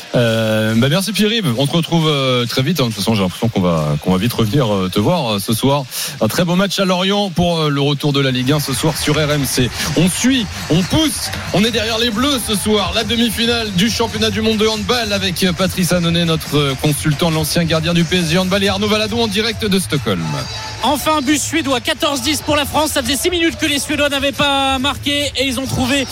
Merci Pierre-Yves. On te retrouve très vite. De toute façon, j'ai l'impression qu'on va vite revenir te voir ce soir. Un très beau match à Lorient pour le retour de la Ligue 1 ce soir sur RMC. On suit, on pousse, on est derrière les Bleus ce soir. La demi-finale du championnat du monde de handball avec Patrice Annonay, notre consultant, l'ancien gardien du PSG handball, et Arnaud Valadon en direct de Stockholm. Enfin, un but suédois, 14-10 pour la France. Ça faisait 6 minutes que les Suédois n'avaient pas marqué et ils ont trouvé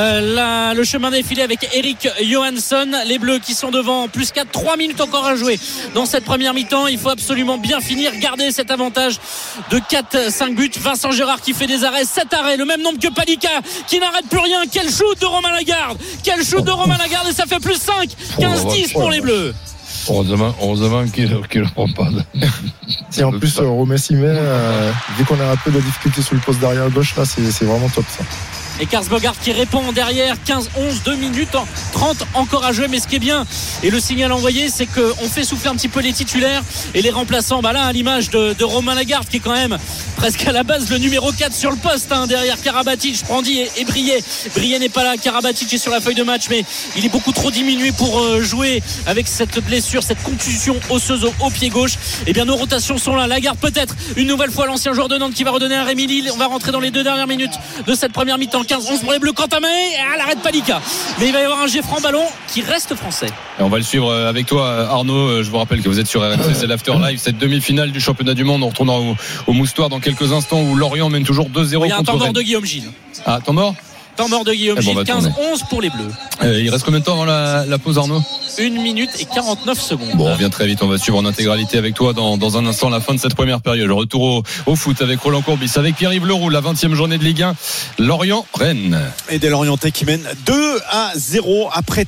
le chemin défilé avec Erik Johansson. Les Bleus qui sont devant, plus 4, 3 minutes encore à jouer dans cette première mi-temps. Il faut absolument bien finir, garder cet avantage de 4-5 buts. Vincent Gérard qui fait des arrêts, 7 arrêts, le même nombre que Palika qui n'arrête plus rien. Quel shoot de Romain Lagarde, quel shoot de Romain Lagarde, et ça fait plus 5, 15-10 pour les Bleus. Heureusement qu'il ne prend pas. Si en plus Romain Simet, vu qu'on a un peu de difficulté sur le poste d'arrière gauche, là c'est vraiment top ça. Et Karsbogard qui répond derrière, 15-11, 2 minutes 30 encore à jouer. Mais ce qui est bien, et le signal envoyé, c'est qu'on fait souffler un petit peu les titulaires et les remplaçants. Là, à l'image de Romain Lagarde, qui est quand même presque à la base le numéro 4 sur le poste, derrière Karabatic, Prandi et Briet. Briet n'est pas là, Karabatic est sur la feuille de match, mais il est beaucoup trop diminué pour jouer avec cette blessure, cette contusion osseuse au pied gauche. Et bien nos rotations sont là. Lagarde peut-être une nouvelle fois, l'ancien joueur de Nantes, qui va redonner à Rémi Lille. On va rentrer dans les 2 dernières minutes de cette première mi-temps. 15-11 pour les Bleus. Quentin Mahé à l'arrêt de Palika, mais il va y avoir un jet franc ballon qui reste français. Et on va le suivre avec toi Arnaud. Je vous rappelle que vous êtes sur RMC, c'est l'After Live, cette demi-finale du championnat du monde. On retournera au Moustoir dans quelques instants, où Lorient mène toujours 2-0 il y a un contre temps mort Rennes. De Guillaume Gilles. Ah, temps mort de Guillaume Gilles. 15-11 pour les Bleus. Il reste combien de temps avant la pause, Arnaud? 1 minute et 49 secondes. Bon, on revient très vite, on va suivre en intégralité avec toi dans un instant la fin de cette première période. Le retour au foot avec Roland Courbis, avec Pierre-Yves Leroux, la 20e journée de Ligue 1, Lorient-Rennes. Et des Lorientais qui mènent 2-0 après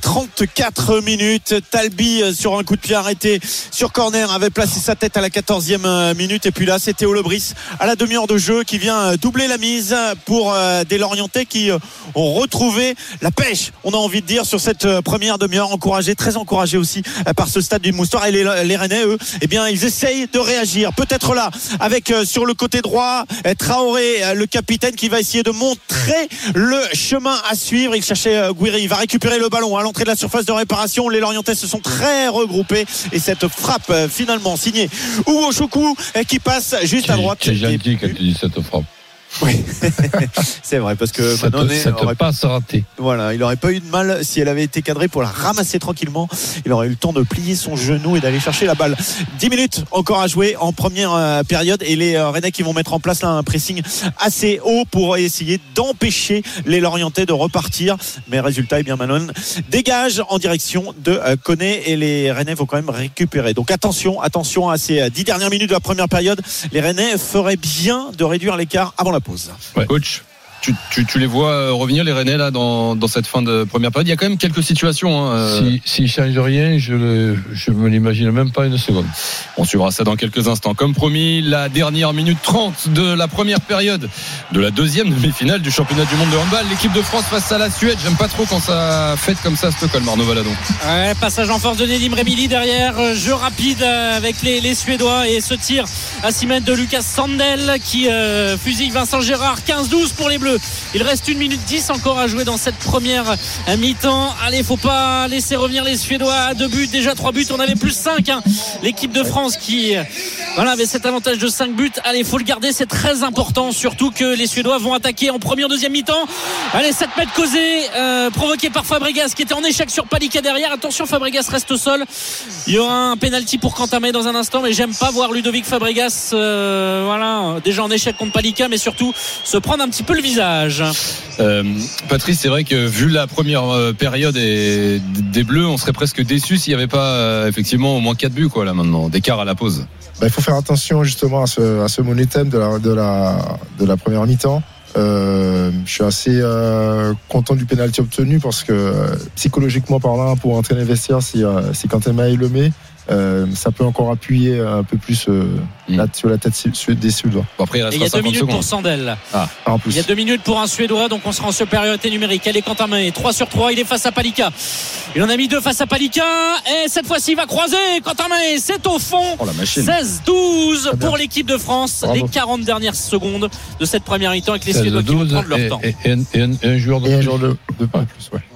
34 minutes. Talbi sur un coup de pied arrêté sur corner avait placé sa tête à la 14e minute, et puis là c'est Théo Lebris à la demi-heure de jeu qui vient doubler la mise pour des Lorientais qui ont retrouvé la pêche, on a envie de dire, sur cette première demi-heure. Très encouragé aussi par ce stade du Moustoir. Et les Rennais, eux, eh bien, ils essayent de réagir. Peut-être là, avec sur le côté droit, Traoré, le capitaine, qui va essayer de montrer le chemin à suivre. Il cherchait Guiri, il va récupérer le ballon à l'entrée de la surface de réparation. Les Lorientais se sont très regroupés, et cette frappe finalement signée Hugo Choukou qui passe juste à droite. C'est gentil quand tu dis cette frappe. Oui, c'est vrai, parce que cette passe ratée. Voilà, il n'aurait pas eu de mal si elle avait été cadrée pour la ramasser tranquillement. Il aurait eu le temps de plier son genou et d'aller chercher la balle. 10 minutes encore à jouer en première période, et les Rennais qui vont mettre en place là un pressing assez haut pour essayer d'empêcher les Lorientais de repartir. Mais résultat, eh bien, Manon dégage en direction de Koné, et les Rennais vont quand même récupérer. Donc attention à ces 10 dernières minutes de la première période. Les Rennais feraient bien de réduire l'écart avant la pause. Ouais. Coach, tu les vois revenir, les Rennais, là, dans cette fin de première période? Il y a quand même quelques situations. S'il ne change rien, je me l'imagine même pas une seconde. On suivra ça dans quelques instants. Comme promis, la dernière minute 30 de la première période de la deuxième demi-finale du championnat du monde de handball. L'équipe de France face à la Suède. J'aime pas trop quand ça fête comme ça à Stockholm, Arnaud Valadon. Ouais, passage en force de Nedim Remili derrière. Jeu rapide avec les Suédois, et ce tir à 6 mètres de Lucas Sandel qui fusille Vincent Gérard. 15-12 pour les Bleus. Il reste 1 minute 10 encore à jouer dans cette première mi-temps. Allez, faut pas laisser revenir les Suédois à 2 buts, déjà 3 buts, on avait plus 5, l'équipe de France qui avait cet avantage de 5 buts. Allez, faut le garder, c'est très important, surtout que les Suédois vont attaquer en première, deuxième mi-temps. Allez, 7 mètres causés, provoqué par Fabregas qui était en échec sur Palika derrière. Attention, Fabregas reste au sol. Il y aura un penalty pour Quentin Mahé dans un instant, mais j'aime pas voir Ludovic Fabregas déjà en échec contre Palika, mais surtout se prendre un petit peu le visage. Patrice, c'est vrai que vu la première période des Bleus, on serait presque déçu s'il n'y avait pas effectivement au moins 4 buts là maintenant, d'écart à la pause. Il faut faire attention justement à ce monéthème de la première mi-temps. Je suis assez content du pénalty obtenu, parce que psychologiquement parlant, pour entraîner le vestiaire, si Quentin Mahé le met, ça peut encore appuyer un peu plus là, sur la tête des Suédois. Bon, après, il y a 2 minutes pour Sandel. En plus. Il y a 2 minutes pour un Suédois, donc on sera en supériorité numérique. Elle est Quentin Mahé, 3 sur 3, il est face à Palika. Il en a mis 2 face à Palika, et cette fois-ci il va croiser Quentin Mahé, c'est au fond. 16-12 pour l'équipe de France. Bravo. Les 40 dernières secondes de cette première mi-temps, avec les Suédois qui vont prendre leur temps. Et un joueur de plus, ouais.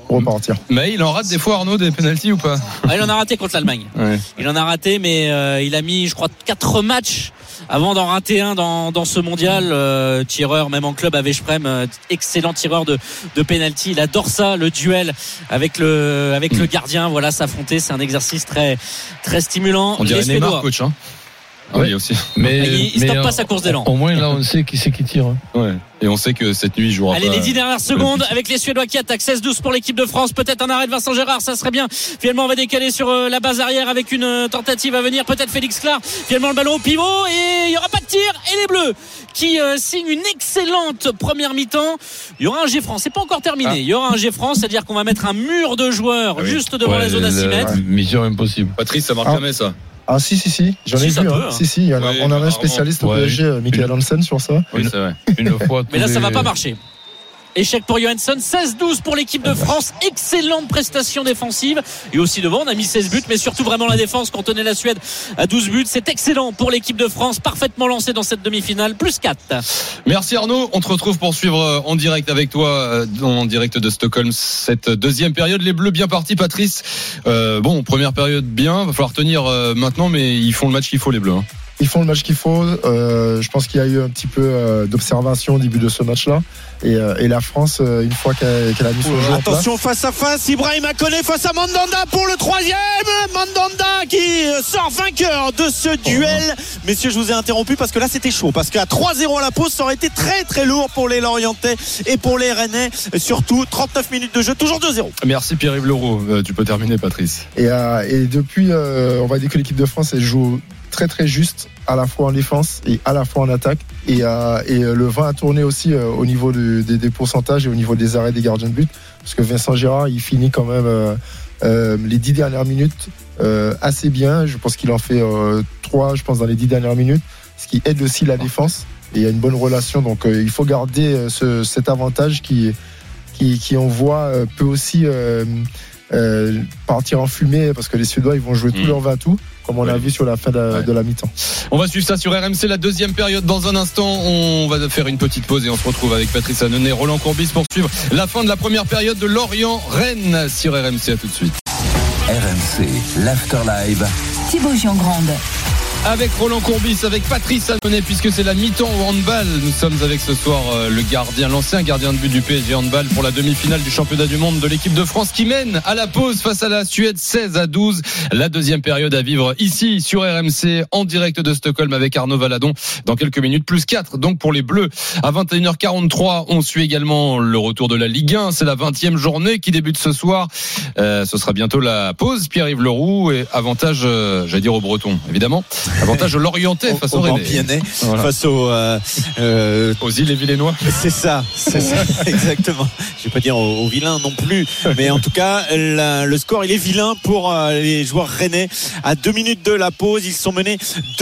pour repartir. Mais il en rate des fois, Arnaud, des pénaltys ou pas? Il en a raté contre l'Allemagne. Ouais. Il en a raté, mais il a mis, je crois, 4 matchs avant d'en rater un dans ce mondial. Tireur, même en club à Veszprém, excellent tireur de pénalty. Il adore ça, le duel avec le gardien. Voilà, s'affronter, c'est un exercice très très stimulant. On dirait Les Neymar, Suédois. coach, hein. Oui. Oui, aussi. Mais Il stoppe pas sa course d'élan. Au moins, là, on sait qui c'est qui tire. Ouais. Et on sait que cette nuit, il jouera Allez, pas. les 10 dernières secondes avec les Suédois qui attaquent. 16-12 pour l'équipe de France. Peut-être un arrêt de Vincent Gérard, ça serait bien. Finalement, on va décaler sur la base arrière avec une tentative à venir. Peut-être Félix Klar. Finalement, le ballon au pivot et il n'y aura pas de tir. Et les Bleus qui signent une excellente première mi-temps. Il y aura un G-Franc. C'est pas encore terminé. Il y aura un G-Franc, c'est-à-dire qu'on va mettre un mur de joueurs juste devant la zone à 6 mètres. Mission impossible. Patrice, ça marche jamais, ça. Ah si, j'en ai Si, ça vu. peut, Hein. hein. Si, il y en a, Ouais, on avait un apparemment. spécialiste au Ouais. PSG, Michael Hansen, sur ça. Oui, c'est vrai. Une fois. Mais là, ça va pas marcher. Échec pour Johansson, 16-12 pour l'équipe de France. Excellente prestation défensive. Et aussi devant, on a mis 16 buts, mais surtout vraiment la défense quand on est la Suède à 12 buts. C'est excellent pour l'équipe de France, parfaitement lancée dans cette demi-finale, plus 4. Merci Arnaud. On te retrouve pour suivre en direct avec toi, en direct de Stockholm, cette deuxième période. Les Bleus bien partis, Patrice. Bon, première période bien. Va falloir tenir maintenant, mais ils font le match qu'il faut, les Bleus. Hein. Ils font le match qu'il faut. Je pense qu'il y a eu un petit peu d'observation au début de ce match-là. Et la France, une fois qu'elle a mis son jeu en place. Attention, face à face, Ibrahima Koné face à Mandanda pour le troisième. Mandanda qui sort vainqueur de ce duel. Messieurs, je vous ai interrompu parce que là c'était chaud. Parce qu'à 3-0 à la pause, ça aurait été très très lourd pour les Lorientais et pour les Rennais. Surtout 39 minutes de jeu, toujours 2-0. Merci Pierre-Yves Leroux. Tu peux terminer, Patrice. Et depuis, on va dire que l'équipe de France, elle joue très très juste, à la fois en défense et à la fois en attaque. Et le vent a tourné aussi au niveau des pourcentages et au niveau des arrêts des gardiens de but. Parce que Vincent Gérard, il finit quand même les 10 dernières minutes assez bien. Je pense qu'il en fait 3, je pense, dans les 10 dernières minutes. Ce qui aide aussi la défense. Et il y a une bonne relation. Donc il faut garder cet avantage qui on voit peut aussi partir en fumée, parce que les Suédois, ils vont jouer tout leur va-tout, comme on l'a vu sur la fin de la mi-temps. On va suivre ça sur RMC, la deuxième période. Dans un instant, on va faire une petite pause et on se retrouve avec Patrice Annonay, Roland Courbis pour suivre la fin de la première période de Lorient-Rennes sur RMC. À tout de suite. RMC, l'After Live. Thibaut Giangrande. Avec Roland Courbis, avec Patrice Annonay, puisque c'est la mi-temps au handball. Nous sommes avec ce soir le gardien, l'ancien gardien de but du PSG handball pour la demi-finale du championnat du monde de l'équipe de France qui mène à la pause face à la Suède 16-12. La deuxième période à vivre ici sur RMC en direct de Stockholm avec Arnaud Valadon dans quelques minutes, plus 4 donc pour les Bleus. À 21h43, on suit également le retour de la Ligue 1. C'est la 20e journée qui débute ce soir. Ce sera bientôt la pause. Pierre-Yves Leroux et avantage, j'allais dire aux Bretons, évidemment. Avantage aux Lorientais face aux Rennais. Voilà. Face aux îles et Villénois. C'est ça, exactement. Je vais pas dire aux vilains non plus, mais en tout cas, le score il est vilain pour les joueurs rennais. À 2 minutes de la pause, ils sont menés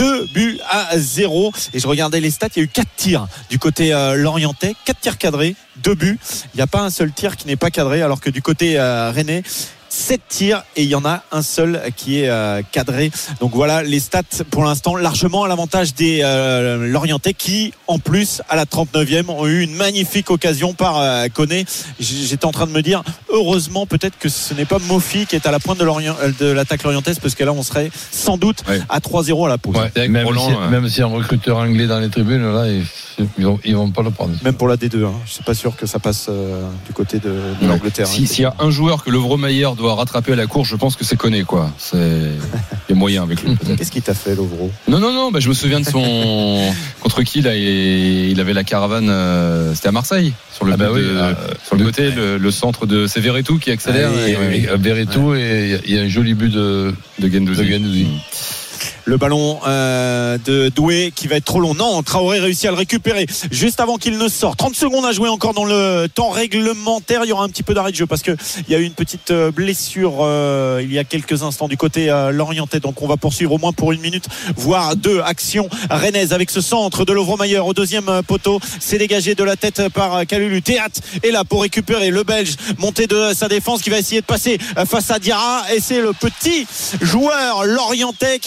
2-0. Et je regardais les stats, il y a eu 4 tirs du côté lorientais, 4 tirs cadrés, 2 buts. Il n'y a pas un seul tir qui n'est pas cadré, alors que du côté rennais, 7 tirs et il y en a un seul qui est cadré. Donc voilà les stats pour l'instant, largement à l'avantage des Lorientais qui en plus à la 39e ont eu une magnifique occasion par Koné. J'étais en train de me dire heureusement peut-être que ce n'est pas Mofi qui est à la pointe de l'attaque lorientaise, parce que là on serait sans doute à 3-0 à la pause. Même si un recruteur anglais dans les tribunes là, ils vont pas le prendre. Même pour la D2, je suis pas sûr que ça passe du côté de l'Angleterre. S'il y a un joueur que Lovro-Mayer doit rattraper à la course, je pense que c'est Koné, quoi. Il y a moyen avec lui. Qu'est-ce qu'il t'a fait, Lovro? Non. Je me souviens de son contre qui là, il avait la caravane. C'était à Marseille, sur le sur le côté, le centre de c'est Verretou qui accélère. Verretou et il y a un joli but de Guendouzi. Le ballon de Doué qui va être trop long. Non, Traoré réussit à le récupérer juste avant qu'il ne sorte. 30 secondes à jouer encore dans le temps réglementaire. Il y aura un petit peu d'arrêt de jeu parce qu'il y a eu une petite blessure il y a quelques instants du côté lorientais. Donc on va poursuivre au moins pour 1 minute, voire 2. Action rennaise avec ce centre de Lovro-Mayer au deuxième poteau. C'est dégagé de la tête par Kalulu. Théat est là pour récupérer le Belge, monté de sa défense, qui va essayer de passer face à Diarra. Et c'est le petit joueur lorientais qui va s'en sortir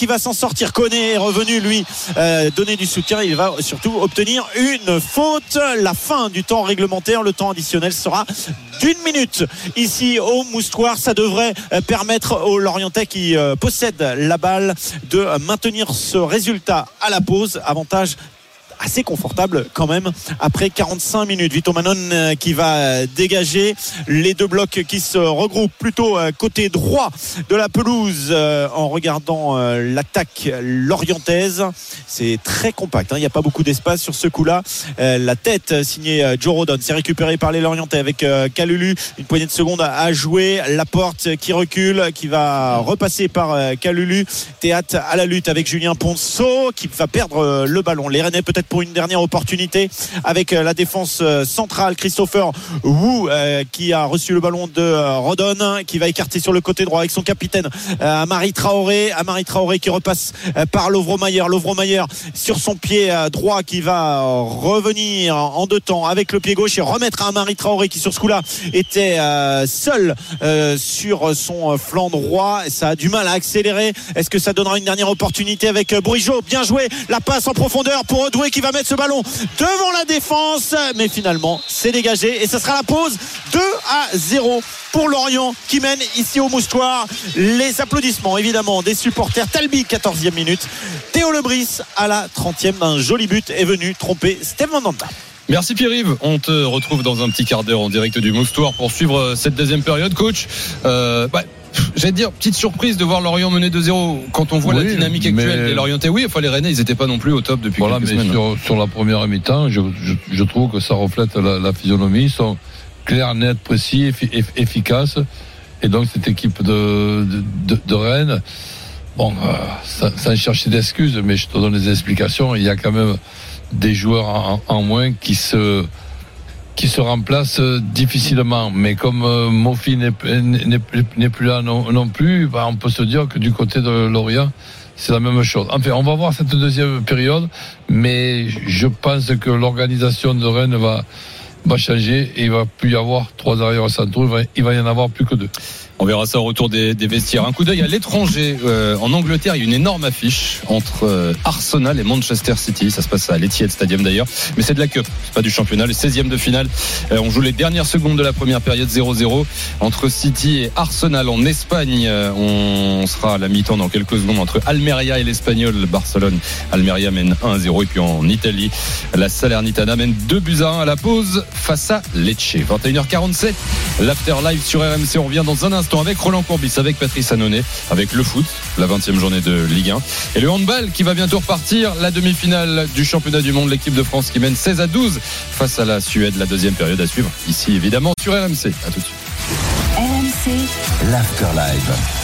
sortir. Koné est revenu lui donner du soutien. Il va surtout obtenir une faute. La fin du temps réglementaire, le temps additionnel sera d'1 minute ici au Moustoir. Ça devrait permettre aux Lorientais qui possèdent la balle de maintenir ce résultat à la pause. Avantage assez confortable quand même après 45 minutes. Vito Manon qui va dégager, les deux blocs qui se regroupent plutôt côté droit de la pelouse en regardant l'attaque lorientaise. C'est très compact, il n'y a pas beaucoup d'espace sur ce coup-là. La tête signée Joe Rodon, c'est récupéré par les Lorientais avec Kalulu, une poignée de secondes à jouer. Laporte qui recule, qui va repasser par Kalulu. Théâtre à la lutte avec Julien Ponceau qui va perdre le ballon. Les Rennais peut-être pour une dernière opportunité avec la défense centrale. Christopher Wu qui a reçu le ballon de Rodon, qui va écarter sur le côté droit avec son capitaine Amari Traoré qui repasse par Lovro-Mayer sur son pied droit, qui va revenir en deux temps avec le pied gauche et remettre à Amari Traoré qui sur ce coup-là était seul sur son flanc droit. Ça a du mal à accélérer. Est-ce que ça donnera une dernière opportunité avec Bourigeaud? Bien joué, la passe en profondeur pour Odoué qui va mettre ce ballon devant la défense, mais finalement c'est dégagé et ça sera la pause. 2-0 pour Lorient qui mène ici au Moustoir. Les applaudissements évidemment des supporters. Talbi 14e minute, Théo Lebris à la 30e d'un joli but est venu tromper Steve Mandanda. Merci Pierre-Yves, on te retrouve dans un petit quart d'heure en direct du Moustoir pour suivre cette deuxième période. Coach, j'allais dire, petite surprise de voir Lorient mener 2-0 quand on voit la dynamique actuelle des Lorientais. Oui, enfin les Rennais, ils n'étaient pas non plus au top depuis quelques semaines. Sur la première mi-temps, je trouve que ça reflète la physionomie. Ils sont clairs, nets, précis, efficaces. Et donc cette équipe de Rennes, sans chercher d'excuses, mais je te donne des explications. Il y a quand même des joueurs en moins qui se remplacent difficilement, mais comme Mofi n'est plus là non plus, on peut se dire que du côté de Lorient c'est la même chose. Enfin, on va voir cette deuxième période, mais je pense que l'organisation de Rennes va changer et il va plus y avoir 3 arrières centraux, il va y en avoir plus que 2. On verra ça au retour des vestiaires. Un coup d'œil à l'étranger. En Angleterre, il y a une énorme affiche entre Arsenal et Manchester City. Ça se passe à l'Etihad Stadium d'ailleurs. Mais c'est de la Cup, c'est pas du championnat. Le 16e de finale. On joue les dernières secondes de la première période, 0-0 entre City et Arsenal. En Espagne, on sera à la mi-temps dans quelques secondes entre Almeria et l'Espagnol Barcelone. Almeria mène 1-0. Et puis en Italie, la Salernitana mène 2-1 à la pause face à Lecce. 21h47. L'After Live sur RMC. On revient dans un instant avec Roland Courbis, avec Patrice Annonay, avec le foot, la 20e journée de Ligue 1 et le handball qui va bientôt repartir, la demi-finale du championnat du monde, l'équipe de France qui mène 16-12 face à la Suède, la deuxième période à suivre ici évidemment sur RMC. À tout de suite. RMC, l'After Live.